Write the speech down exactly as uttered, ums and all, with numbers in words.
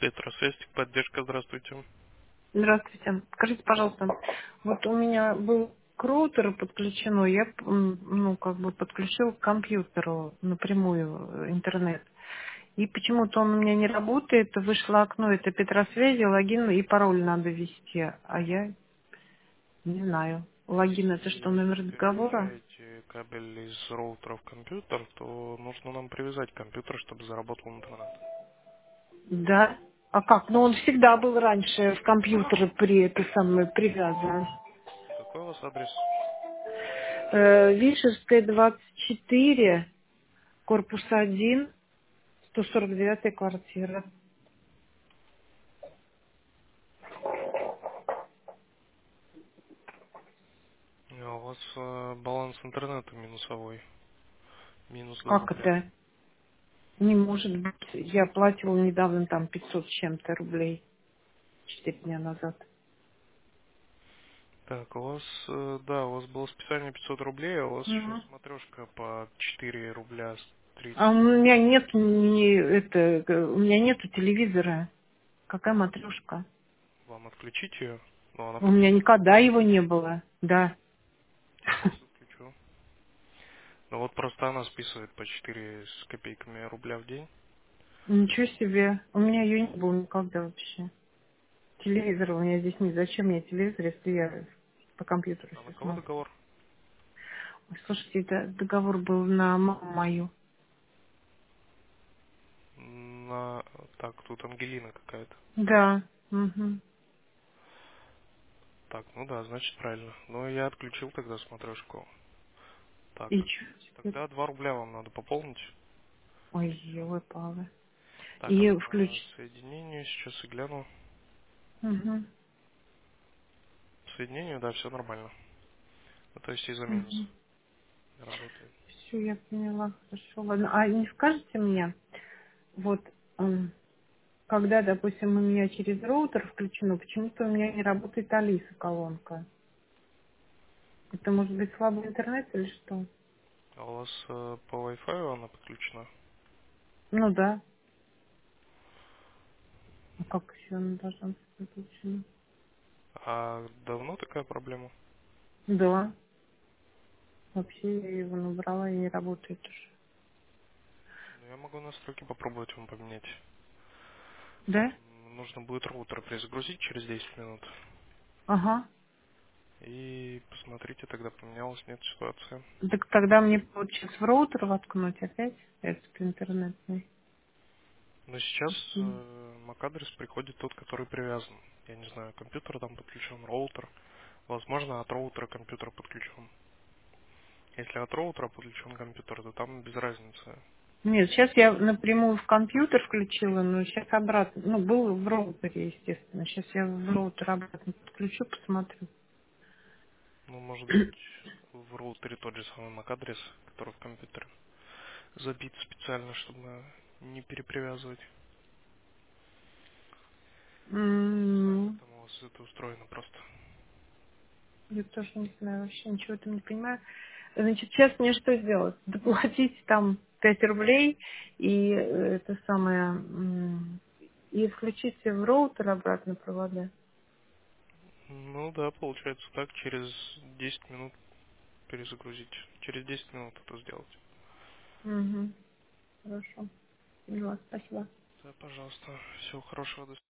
Петросвязь, поддержка, здравствуйте. Здравствуйте. Скажите, пожалуйста, вот у меня был к роутеру подключено, я м, ну как бы подключил к компьютеру напрямую э, интернет. И почему-то он у меня не работает, вышло окно, это Петросвязи, логин и пароль надо ввести, а я не знаю. Логин это что, Если номер договора? переключаете кабель из роутера в компьютер, то нужно нам привязать компьютер, чтобы заработал интернет. Да. А как? Ну он всегда был раньше в компьютере при это самое привязан. Какой у вас адрес? Э, Вишерская двадцать четыре, корпус один, сто сорок девятая квартира. А у вас э, баланс интернета минусовой. Минус два Как рубля. это? Не может быть. Я платила недавно там пятьсот с чем-то рублей. Четыре дня назад. Так, у вас, э, да, у вас было списание пятьсот рублей, а у вас еще Мгм. смотрешка по четыре рубля А у тридцать меня копеек. нет ни это, э, у меня нету телевизора. Какая матрешка? Вам отключить ее? Ну, она У меня подключена. никогда его не было. Да. Сейчас отключу. Ну вот просто она списывает по четыре с копейками рубля в день. Ничего себе. У меня ее не было никогда вообще. Телевизора у меня здесь нет. Зачем мне телевизор, если я по компьютеру А на все кого смотрю? договор? Ой, слушайте, это договор был на маму мою. На... Так, тут Ангелина какая-то. Да. Угу. Так, ну да, значит правильно. Ну я отключил тогда смотрешку. Так, И что теперь? тогда два рубля вам надо пополнить. Ой, Все. елы-палы. Так, а И по включить. соединению сейчас и гляну. Угу. Соединению, да, все нормально. Ну, то есть из-за минуса Угу. работает. Все, я поняла. Хорошо, ладно. А не скажете мне, вот, м, когда, допустим, у меня через роутер включено, почему-то у меня не работает Алиса колонка. Это может быть слабый интернет или что? А у вас э, по Wi-Fi она подключена? Ну да. А как еще она должна быть подключена? А давно такая проблема? Да. Вообще я его набрала и не работает уже. Ну, я могу настройки попробовать вам поменять. Да? М, Нужно будет роутер перезагрузить через десять минут. Ага. И посмотрите, тогда поменялась, нет ситуации. Так тогда мне получится в роутер воткнуть опять этот интернетный. Но сейчас М. э, MAC-адрес приходит тот, который привязан. Я не знаю, компьютер там подключен, роутер. Возможно, от роутера компьютер подключен. Если от роутера подключен компьютер, то там без разницы. Нет, сейчас я напрямую в компьютер включила, но сейчас обратно. Ну, был в роутере, естественно. Сейчас я в роутер обратно подключу, посмотрю. Ну, может быть, в роутере тот же самый MAC-адрес, который в компьютере. Забит специально, чтобы не перепривязывать. Не знаю, как М, там у вас это устроено просто. Я тоже не знаю, вообще ничего там не понимаю. Значит, сейчас мне что сделать? Доплатить там пять рублей и э, это самое... м, и включить в роутер обратно провода. Ну да, получается так, через десять минут перезагрузить. Через десять минут это сделать. Угу. Хорошо. Поняла, спасибо. Да, пожалуйста. Всего хорошего. До